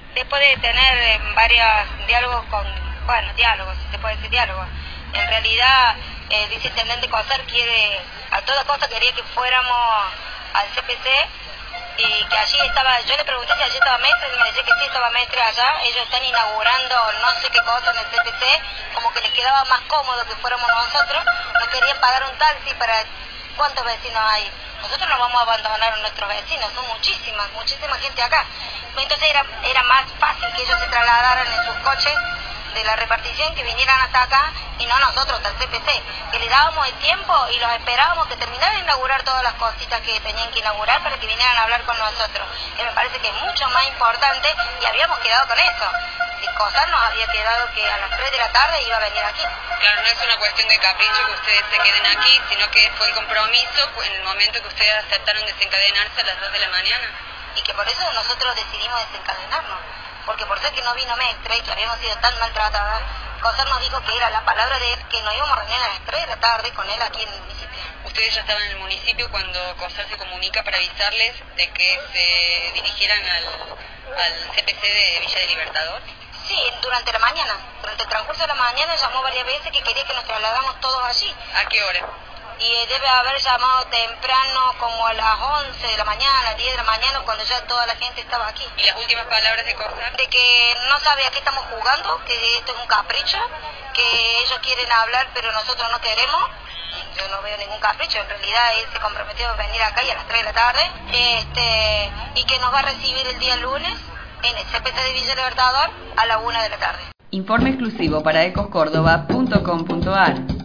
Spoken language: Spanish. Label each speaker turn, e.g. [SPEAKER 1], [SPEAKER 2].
[SPEAKER 1] después de tener varios diálogos diálogos, si se puede decir diálogos, en realidad el viceintendente Coser quiere, a toda costa quería que fuéramos al CPC, y que allí estaba, yo le pregunté si allí estaba Mestre, y me decía que sí estaba Mestre allá. Ellos están inaugurando no sé qué cosa en el CPC, como que les quedaba más cómodo que fuéramos nosotros. No querían pagar un taxi para... ¿Cuántos vecinos hay? Nosotros no vamos a abandonar a nuestros vecinos, son muchísima gente acá. Entonces era más fácil que ellos se trasladaran en sus coches de la repartición, que vinieran hasta acá y no nosotros hasta el CPC, que le dábamos el tiempo y los esperábamos que terminaran de inaugurar todas las cositas que tenían que inaugurar para que vinieran a hablar con nosotros, que me parece que es mucho más importante, y habíamos quedado con eso. Si Coser nos había quedado que a las 3 de la tarde iba a venir aquí.
[SPEAKER 2] Claro, no es una cuestión de capricho que ustedes se queden aquí, sino que fue el compromiso en el momento que ustedes aceptaron desencadenarse a las 2 de la mañana.
[SPEAKER 1] Y que por eso nosotros decidimos desencadenarnos, porque por ser que no vino Mestre y que habíamos sido tan maltratadas, Coser nos dijo que era la palabra de él, que nos íbamos a reunir a las 3 de la tarde con él aquí en el municipio.
[SPEAKER 2] Ustedes ya estaban en el municipio cuando Coser se comunica para avisarles de que se dirigieran al CPC de Villa del Libertador.
[SPEAKER 1] Sí, durante la mañana, durante el transcurso de la mañana llamó varias veces que quería que nos trasladáramos todos allí.
[SPEAKER 2] ¿A qué hora?
[SPEAKER 1] Y debe haber llamado temprano, como a las 11 de la mañana, 10 de la mañana, cuando ya toda la gente estaba aquí.
[SPEAKER 2] ¿Y las últimas palabras de Coser?
[SPEAKER 1] De que no sabe a qué estamos jugando, que esto es un capricho, que ellos quieren hablar pero nosotros no queremos. Yo no veo ningún capricho, en realidad él se comprometió a venir acá y a las 3 de la tarde, y que nos va a recibir el día lunes en el CPC de Villa Libertador a la 1 de la tarde.
[SPEAKER 3] Informe exclusivo para ecoscórdoba.com.ar.